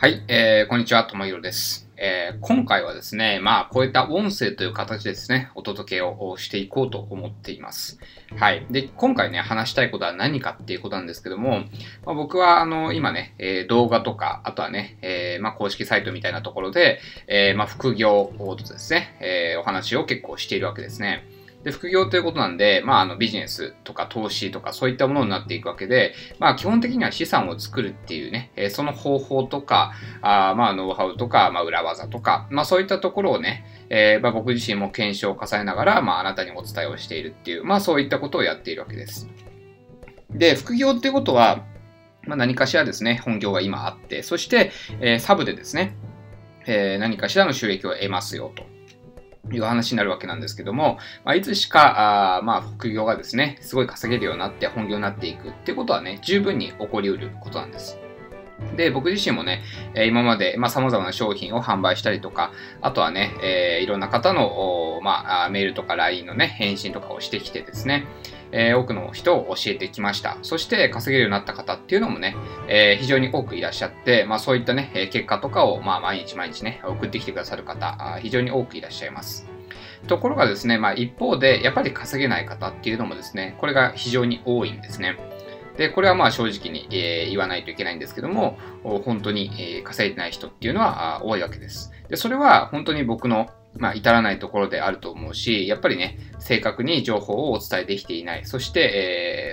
はい、こんにちは、ともひろです。今回はですね、こういった音声という形でですね、お届けをしていこうと思っています。はい。で、今回ね、話したいことは何かっていうことなんですけども、僕は、今ね、動画とか、あとはね、公式サイトみたいなところで、副業とですね、お話を結構しているわけですね。で、副業ということなんで、ビジネスとか投資とかそういったものになっていくわけで、基本的には資産を作るっていうね、その方法とか、ノウハウとか、裏技とか、そういったところをね、僕自身も検証を重ねながら、あなたにお伝えをしているっていう、そういったことをやっているわけです。で、副業っていうことは、何かしらですね、本業が今あって、そして、サブでですね、何かしらの収益を得ますよと。いう話になるわけなんですけども、いつしか、副業がですね、すごい稼げるようになって本業になっていくっていうことはね、十分に起こり得ることなんです。で、僕自身もね、今まで、様々な商品を販売したりとか、あとはね、いろんな方の、メールとか LINE のね、返信とかをしてきてですね、多くの人を教えてきました。そして稼げるようになった方っていうのもね、非常に多くいらっしゃって、そういったね、結果とかを、毎日毎日ね、送ってきてくださる方、非常に多くいらっしゃいます。ところがですね、一方で、やっぱり稼げない方っていうのもですね、これが非常に多いんですね。で、これは正直に、言わないといけないんですけども、本当に、稼いでない人っていうのは多いわけです。で、それは本当に僕の至らないところであると思うし、やっぱりね、正確に情報をお伝えできていない。そして、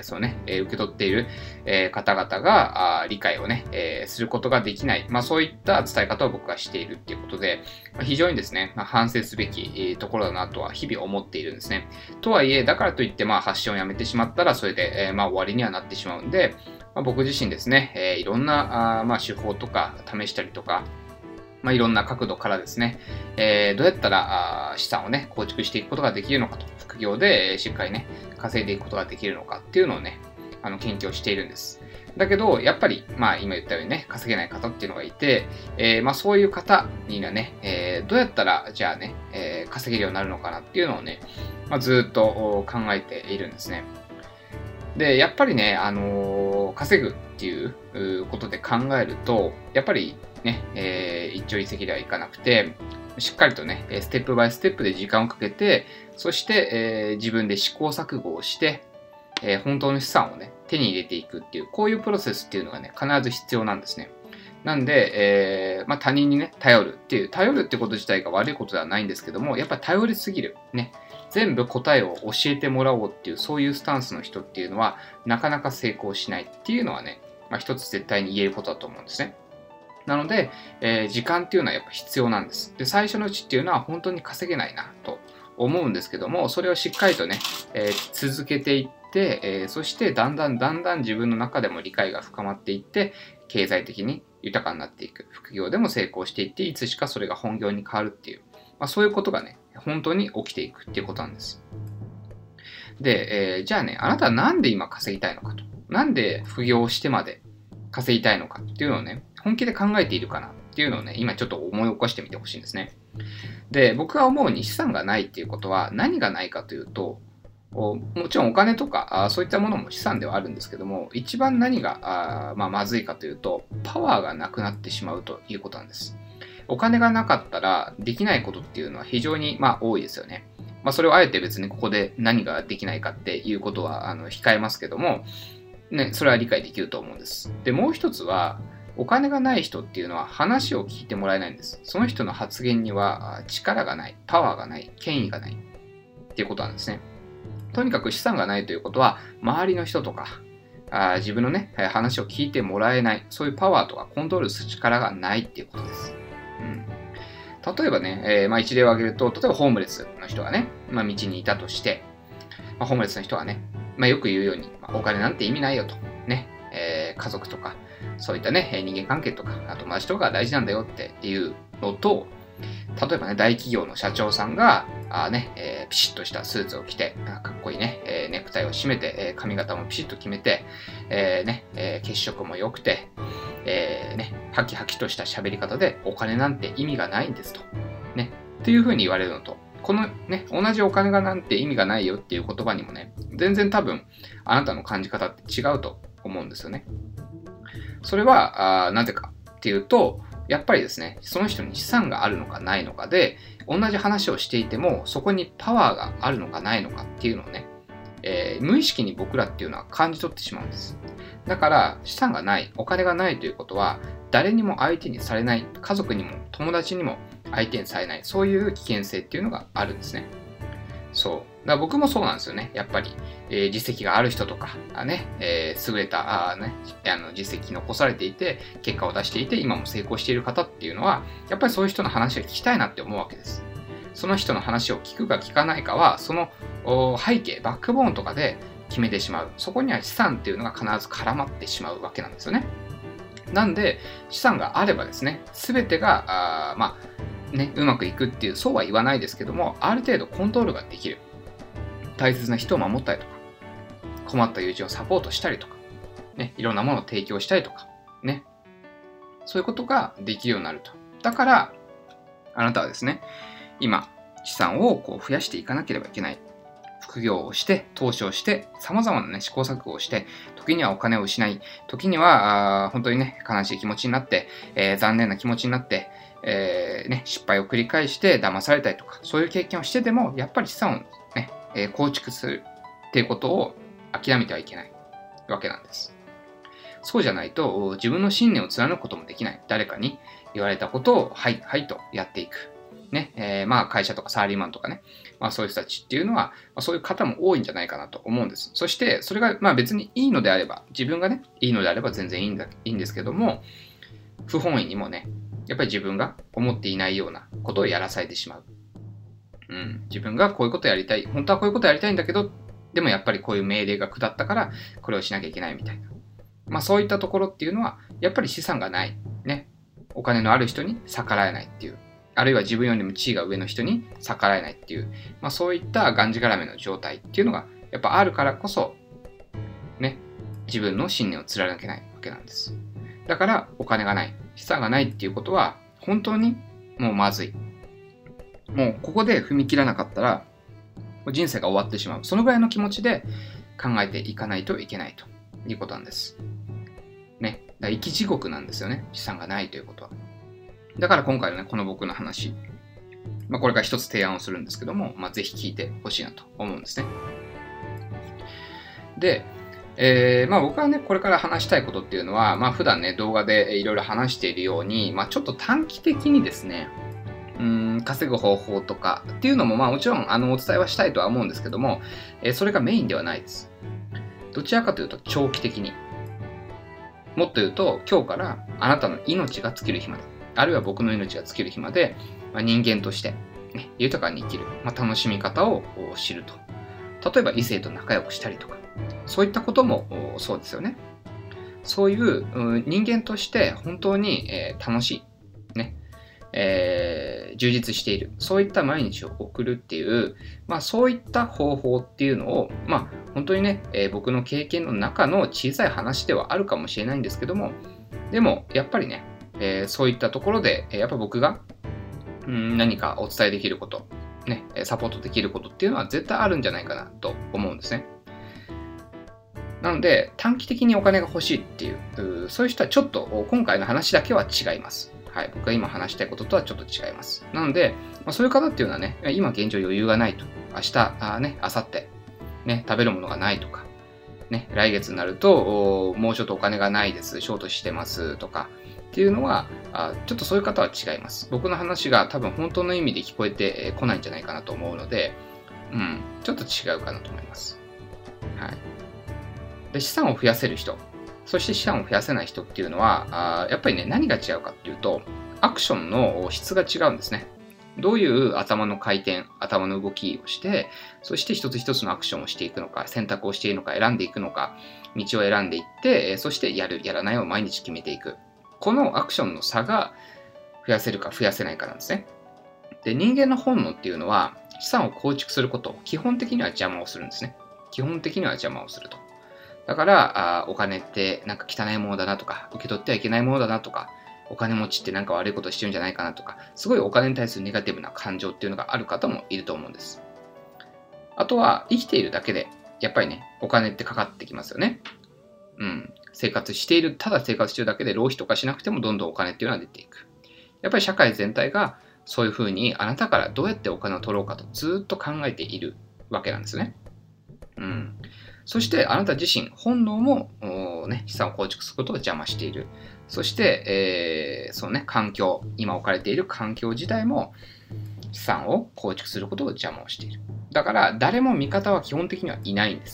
そうね、受け取っている、方々が理解をね、することができない。そういった伝え方を僕はしているっていうことで、非常にですね、反省すべきところだなとは日々思っているんですね。とはいえ、だからといって発信をやめてしまったら、それで、終わりにはなってしまうんで、僕自身ですね、いろんな手法とか試したりとか、いろんな角度からですね、どうやったら資産をね、構築していくことができるのかと、副業でしっかりね、稼いでいくことができるのかっていうのをね、研究をしているんです。だけど、やっぱり、今言ったようにね、稼げない方っていうのがいて、そういう方にはね、どうやったら、じゃあね、稼げるようになるのかなっていうのをね、ずっと考えているんですね。で、やっぱりね、稼ぐっていうことで考えると、やっぱりね、一朝一夕ではいかなくて、しっかりとね、ステップバイステップで時間をかけて、そして、自分で試行錯誤をして、本当の資産をね、手に入れていくっていう、こういうプロセスっていうのがね、必ず必要なんですね。なんで、他人にね、頼るってこと自体が悪いことではないんですけども、やっぱり頼りすぎる。ね。全部答えを教えてもらおうっていう、そういうスタンスの人っていうのは、なかなか成功しないっていうのはね、一つ絶対に言えることだと思うんですね。なので、時間っていうのはやっぱ必要なんです。で、最初のうちっていうのは本当に稼げないなと思うんですけども、それをしっかりとね、続けていって、そしてだんだん自分の中でも理解が深まっていって、経済的に豊かになっていく。副業でも成功していって、いつしかそれが本業に変わるっていう、そういうことがね、本当に起きていくっていうことなんです。で、じゃあね、あなたはなんで今稼ぎたいのかと。なんで副業をしてまで稼ぎたいのかっていうのをね、本気で考えているかなっていうのをね、今ちょっと思い起こしてみてほしいんですね。で、僕が思うに資産がないっていうことは何がないかというと、もちろんお金とかそういったものも資産ではあるんですけども、一番何がまずいかというと、パワーがなくなってしまうということなんです。お金がなかったらできないことっていうのは非常に多いですよね。それをあえて別にここで何ができないかっていうことは控えますけども、ね、それは理解できると思うんです。で、もう一つは、お金がない人っていうのは話を聞いてもらえないんです。その人の発言には力がない、パワーがない、権威がないっていうことなんですね。とにかく資産がないということは、周りの人とか、自分のね、話を聞いてもらえない、そういうパワーとかコントロールする力がないっていうことです。例えばね、一例を挙げると、例えばホームレスの人がね、道にいたとして、ホームレスの人はね、よく言うように、お金なんて意味ないよと。ね、家族とか、そういったね、人間関係とか、友達とかが大事なんだよっていうのと、例えばね、大企業の社長さんが、ピシッとしたスーツを着て、かっこいいね、ネクタイを締めて、髪型もピシッと決めて、血色も良くて、ハキハキとした喋り方で、お金なんて意味がないんですと。ね、っていうふうに言われるのと、このね、同じお金がなんて意味がないよっていう言葉にもね、全然多分、あなたの感じ方って違うと思うんですよね。それは、なぜかっていうと、 やっぱりですね、その人に資産があるのかないのかで、同じ話をしていても、そこにパワーがあるのかないのかっていうのをね、無意識に僕らっていうのは感じ取ってしまうんです。だから、資産がない、お金がないということは、誰にも相手にされない、家族にも友達にも相手にされない、そういう危険性っていうのがあるんですね。そう。だから僕もそうなんですよね。やっぱり、実績がある人とか、優れた実績残されていて、結果を出していて、今も成功している方っていうのは、やっぱりそういう人の話を聞きたいなって思うわけです。その人の話を聞くか聞かないかは、その背景、バックボーンとかで決めてしまう。そこには資産っていうのが必ず絡まってしまうわけなんですよね。なんで、資産があればですね、すべてが、うまくいくっていう、そうは言わないですけども、ある程度コントロールができる。大切な人を守ったりとか、困った友人をサポートしたりとか、いろんなものを提供したりとか、そういうことができるようになると。だから、あなたはですね、今、資産を増やしていかなければいけない。副業をして、投資をして、様々な試行錯誤をして、時にはお金を失い、時には本当に悲しい気持ちになって、残念な気持ちになって、失敗を繰り返して騙されたりとか、そういう経験をしてでも、やっぱり資産を構築するっていうことを諦めてはいけないわけなんです。そうじゃないと、自分の信念を貫くこともできない。誰かに言われたことを、はい、はいとやっていく。会社とかサラリーマンとかね、そういう人たちっていうのは、そういう方も多いんじゃないかなと思うんです。そして、それが別にいいのであれば、自分がね、いいのであれば全然いいんですけども、不本意にもね、やっぱり自分が思っていないようなことをやらされてしまう。自分がこういうことやりたい、本当はこういうことやりたいんだけど、でもやっぱりこういう命令が下ったから、これをしなきゃいけないみたいな。そういったところっていうのは、やっぱり資産がない、お金のある人に逆らえないっていう。あるいは自分よりも地位が上の人に逆らえないっていう、そういったがんじがらめの状態っていうのがやっぱあるからこそ、自分の信念を貫けないわけなんです。だからお金がない、資産がないっていうことは本当にもうまずい。もうここで踏み切らなかったら人生が終わってしまう。そのぐらいの気持ちで考えていかないといけないということなんです。生き地獄なんですよね。資産がないということは。だから今回のこの僕の話、これから一つ提案をするんですけども、ぜひ聞いてほしいなと思うんですね。で、僕はこれから話したいことっていうのは、普段動画でいろいろ話しているように、ちょっと短期的にですね、稼ぐ方法とかっていうのも、もちろんお伝えはしたいとは思うんですけども、それがメインではないです。どちらかというと長期的に。もっと言うと、今日からあなたの命が尽きる日まで、あるいは僕の命が尽きる日まで、人間として、豊かに生きる、楽しみ方を知ると。例えば異性と仲良くしたりとか、そういったこともそうですよね。そういう人間として本当に楽しい、充実している、そういった毎日を送るっていう、そういった方法っていうのを、本当に僕の経験の中の小さい話ではあるかもしれないんですけども、でもやっぱりそういったところで、やっぱ僕が何かお伝えできること、サポートできることっていうのは絶対あるんじゃないかなと思うんですね。なので、短期的にお金が欲しいっていう、そういう人はちょっと今回の話だけは違います。はい、僕が今話したいこととはちょっと違います。なので、そういう方っていうのは今現状余裕がないと、明日、明後日、食べるものがないとか、来月になると、もうちょっとお金がないです、ショートしてますとか、っていうのは、ちょっとそういう方は違います。僕の話が多分本当の意味で聞こえてこないんじゃないかなと思うので、ちょっと違うかなと思います。はい。で、資産を増やせる人、そして資産を増やせない人っていうのは、やっぱり何が違うかっていうと、アクションの質が違うんですね。どういう頭の回転、頭の動きをして、そして一つ一つのアクションをしていくのか、選択をしているのか、選んでいくのか、道を選んでいって、そしてやる、やらないを毎日決めていく。このアクションの差が増やせるか増やせないかなんですね。で、人間の本能っていうのは、資産を構築すること、基本的には邪魔をするんですね。基本的には邪魔をすると。だから、お金ってなんか汚いものだなとか、受け取ってはいけないものだなとか、お金持ちってなんか悪いことしてるんじゃないかなとか、すごいお金に対するネガティブな感情っていうのがある方もいると思うんです。あとは、生きているだけで、やっぱりお金ってかかってきますよね。生活している、ただ生活しているだけで浪費とかしなくてもどんどんお金っていうのは出ていく。 やっぱり社会全体がそういうふうにあなたからどうやってお金を取ろうかとずっと考えているわけなんですね。そしてあなた自身、本能も、資産を構築することを邪魔している。そして、そのね、環境、今置かれている環境自体も資産を構築することを邪魔をしている。だから誰も味方は基本的にはいないんです。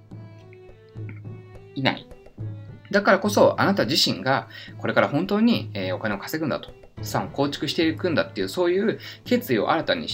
いない。だからこそあなた自身がこれから本当にお金を稼ぐんだと、資産を構築していくんだっていう、そういう決意を新たにして、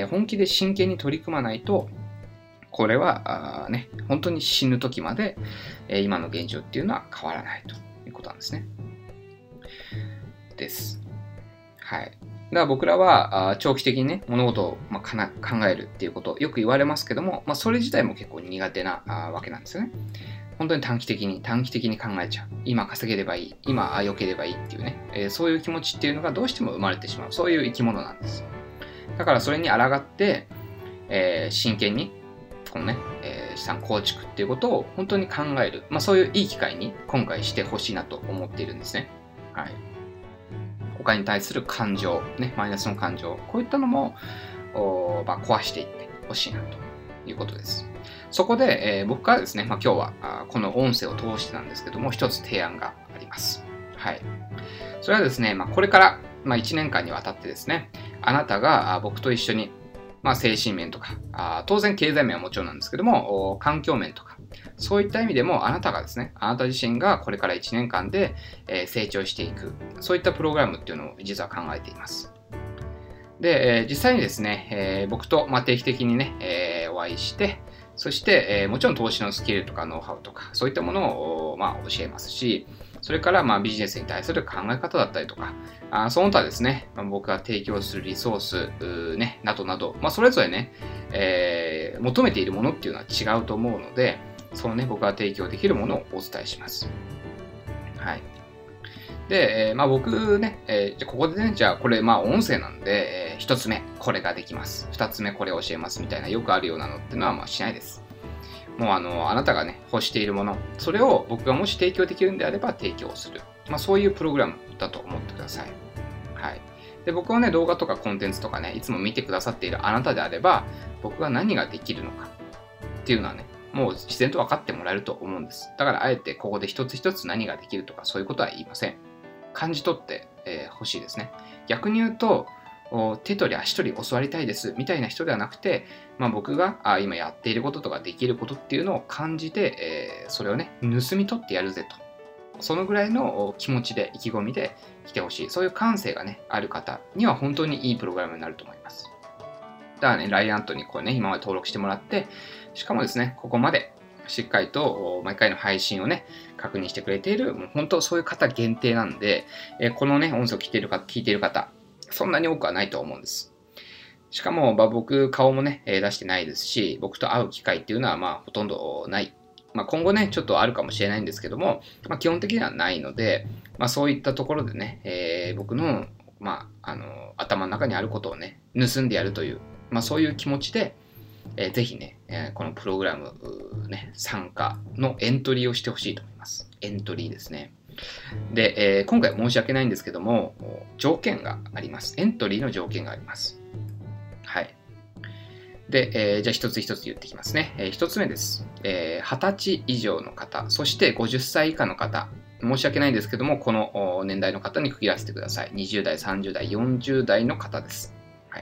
本気で真剣に取り組まないと、これは本当に死ぬ時まで今の現状っていうのは変わらないということなんですね。です。はい。だから僕らは長期的にね、物事を考えるっていうことよく言われますけども、それ自体も結構苦手なわけなんですよね。本当に短期的に考えちゃう。今稼げればいい。今良ければいいっていうね、そういう気持ちっていうのがどうしても生まれてしまう。そういう生き物なんです。だからそれに抗って、真剣にこのね、資産構築っていうことを本当に考える。そういういい機会に今回してほしいなと思っているんですね。はい。お金に対する感情、マイナスの感情、こういったのも壊していってほしいなということです。そこで、僕からですね、今日はこの音声を通してなんですけども、一つ提案があります。はい。それはですね、これから、1年間にわたってですね、あなたが僕と一緒に、精神面とか、当然経済面はもちろんなんですけども、環境面とか、そういった意味でもあなたがですね、あなた自身がこれから1年間で成長していく、そういったプログラムっていうのを実は考えています。で、実際にですね、僕と定期的にね、お会いして、そして、もちろん投資のスキルとかノウハウとか、そういったものを教えますし、それからビジネスに対する考え方だったりとか、その他ですね、僕が提供するリソース、などなど、それぞれね、求めているものっていうのは違うと思うので、そのね、僕が提供できるものをお伝えします。はい。で、僕ね、ここでね、じゃあこれ音声なんで、1つ目これができます。2つ目これを教えますみたいなよくあるようなのっていうのはしないです。もうあなたがね、欲しているもの、それを僕がもし提供できるんであれば提供する。そういうプログラムだと思ってください。はい。で、僕はね、動画とかコンテンツとかね、いつも見てくださっているあなたであれば、僕が何ができるのかっていうのはね、もう自然と分かってもらえると思うんです。だからあえてここで一つ一つ何ができるとかそういうことは言いません。感じ取ってほしいですね。逆に言うと、手取り足取り教わりたいですみたいな人ではなくて、僕が今やっていることとかできることっていうのを感じて、それをね、盗み取ってやるぜと。そのぐらいの気持ちで、意気込みで来てほしい。そういう感性がね、ある方には本当にいいプログラムになると思います。だからね、ライアントにこれね、今まで登録してもらって、しかもですね、ここまでしっかりと毎回の配信をね、確認してくれている、もう本当そういう方限定なんで、このね、音声を聞いている方、そんなに多くはないと思うんです。しかも、僕、顔もね、出してないですし、僕と会う機会っていうのは、ほとんどない。今後ね、ちょっとあるかもしれないんですけども、基本的にはないので、そういったところでね、僕の、頭の中にあることをね、盗んでやるという、そういう気持ちで、ぜひね、このプログラム、ね、参加のエントリーをしてほしいと思います。エントリーですね。で、今回申し訳ないんですけども、条件があります。エントリーの条件があります。はい。で、じゃあ一つ一つ言っていきますね。一つ目です。20歳以上の方、そして50歳以下の方、申し訳ないんですけども、この年代の方に区切らせてください。20代、30代、40代の方です。はい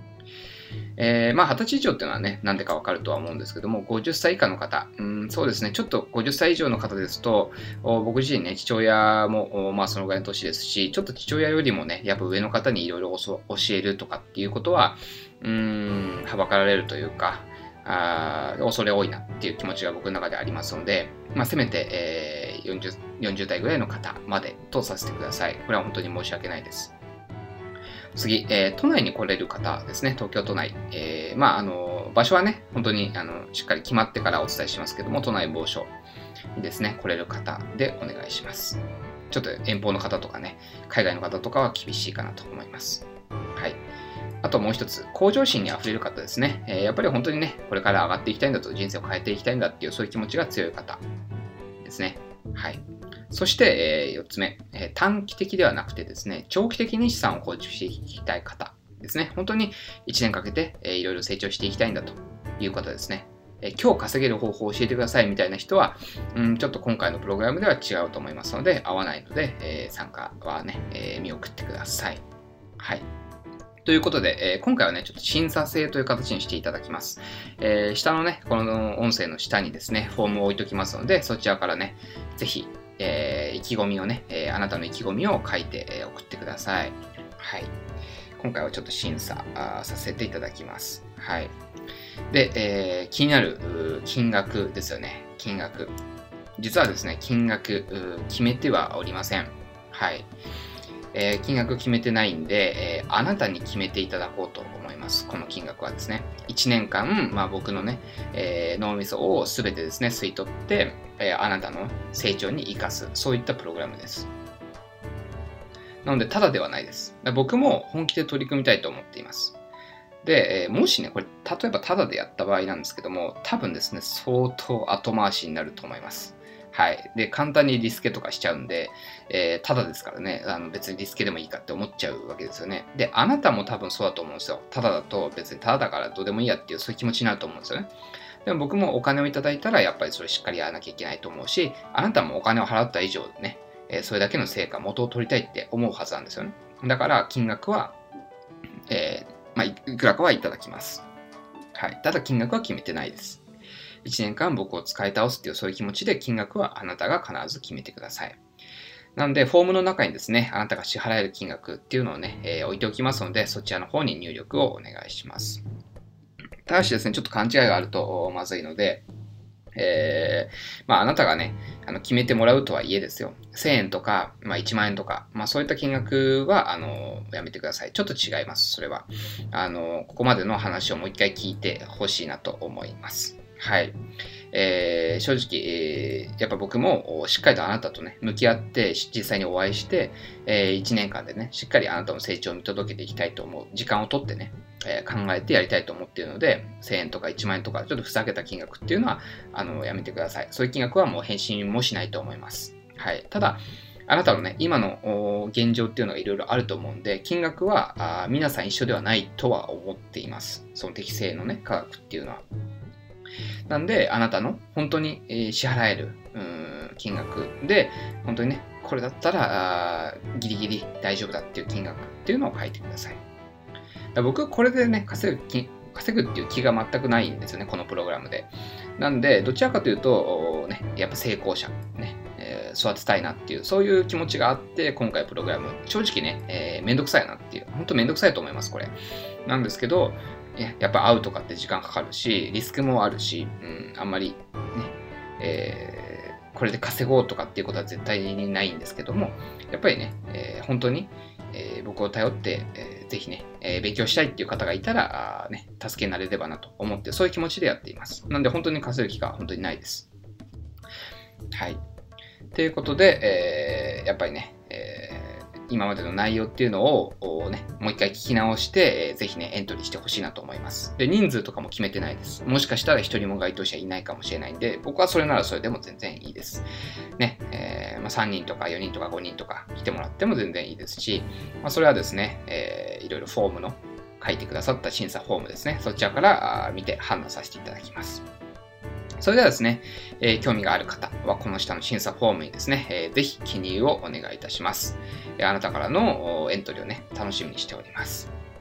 。20歳以上っていうのはね、なんでかわかるとは思うんですけども、50歳以下の方、そうですね、ちょっと50歳以上の方ですと、僕自身ね、父親も、そのぐらいの年ですし、ちょっと父親よりもね、やっぱ上の方にいろいろ教えるとかっていうことは、はばかられるというか、恐れ多いなっていう気持ちが僕の中でありますので、せめて、40代ぐらいの方までとさせてください。これは本当に申し訳ないです。次、都内に来れる方ですね、東京都内。場所はね、本当にしっかり決まってからお伝えしますけども、都内某所にですね、来れる方でお願いします。ちょっと遠方の方とかね、海外の方とかは厳しいかなと思います。はい。あともう一つ、向上心にあふれる方ですね。やっぱり本当にね、これから上がっていきたいんだと、人生を変えていきたいんだっていう、そういう気持ちが強い方ですね。はい。 そして、4つ目、短期的ではなくてですね、長期的に資産を構築していきたい方ですね。本当に1年かけて、いろいろ成長していきたいんだという方ですね。今日稼げる方法を教えてくださいみたいな人は、ちょっと今回のプログラムでは違うと思いますので、合わないので、参加はね、見送ってください。はい。ということで、今回はね、ちょっと審査制という形にしていただきます。下のね、この音声の下にですね、フォームを置いておきますので、そちらからね、ぜひ、意気込みをね、あなたの意気込みを書いて、送ってください。はい。今回はちょっと審査させていただきます。はい。で、気になる金額ですよね。金額。実はですね、金額決めてはおりません。はい。金額決めてないんで、あなたに決めていただこうと思います。この金額はですね。1年間、僕のね、脳みそをすべてですね、吸い取って、あなたの成長に生かす。そういったプログラムです。なので、ただではないです。僕も本気で取り組みたいと思っています。で、もしね、これ、例えばただでやった場合なんですけども、多分ですね、相当後回しになると思います。はい。で、簡単にリスケとかしちゃうんで、ただですからね、別にリスケでもいいかって思っちゃうわけですよね。で、あなたも多分そうだと思うんですよ。ただだと別にただだからどうでもいいやっていう、そういう気持ちになると思うんですよね。でも僕もお金をいただいたら、やっぱりそれしっかりやらなきゃいけないと思うし、あなたもお金を払った以上ね、それだけの成果、元を取りたいって思うはずなんですよね。だから、金額は、いくらかはいただきます。はい。ただ、金額は決めてないです。1年間僕を使い倒すっていうそういう気持ちで金額はあなたが必ず決めてください。なので、フォームの中にですね、あなたが支払える金額っていうのをね、置いておきますので、そちらの方に入力をお願いします。ただしですね、ちょっと勘違いがあるとまずいので、あなたがね、決めてもらうとはいえですよ。1000円とか、1万円とか、そういった金額は、やめてください。ちょっと違います、それは。ここまでの話をもう一回聞いてほしいなと思います。はい。正直、やっぱ僕もしっかりとあなたとね、向き合って、実際にお会いして、1年間でね、しっかりあなたの成長を見届けていきたいと思う。時間をとってね、考えてやりたいと思っているので、1000円とか1万円とか、ちょっとふざけた金額っていうのは、やめてください。そういう金額はもう返信もしないと思います。はい。ただ、あなたのね、今の現状っていうのがいろいろあると思うんで、金額は皆さん一緒ではないとは思っています。その適正のね、価格っていうのは。なんで、あなたの本当に支払える金額で、本当にね、これだったらギリギリ大丈夫だっていう金額っていうのを書いてください。僕、これでね、稼ぐっていう気が全くないんですよね、このプログラムで。なんで、どちらかというと、ね、やっぱ成功者、ね、育てたいなっていう、そういう気持ちがあって、今回プログラム、正直ね、めんどくさいなっていう、本当めんどくさいと思います、これ。なんですけど、やっぱ会うとかって時間かかるし、リスクもあるし、あんまりね、これで稼ごうとかっていうことは絶対にないんですけども、やっぱりね、本当に、僕を頼って、ぜひね、勉強したいっていう方がいたら、助けになれればなと思って、そういう気持ちでやっています。なんで本当に稼ぐ気が本当にないです。はい。ということで、やっぱりね、今までの内容っていうのをね、もう一回聞き直して、ぜひね、エントリーしてほしいなと思います。で、人数とかも決めてないです。もしかしたら一人も該当者いないかもしれないんで、僕はそれならそれでも全然いいです。ね、3人とか4人とか5人とか来てもらっても全然いいですし、それはですね、いろいろフォームの書いてくださった審査フォームですね、そちらから見て判断させていただきます。それではですね、興味がある方はこの下の審査フォームにですね、ぜひ記入をお願いいたします。あなたからのエントリーをね、楽しみにしております。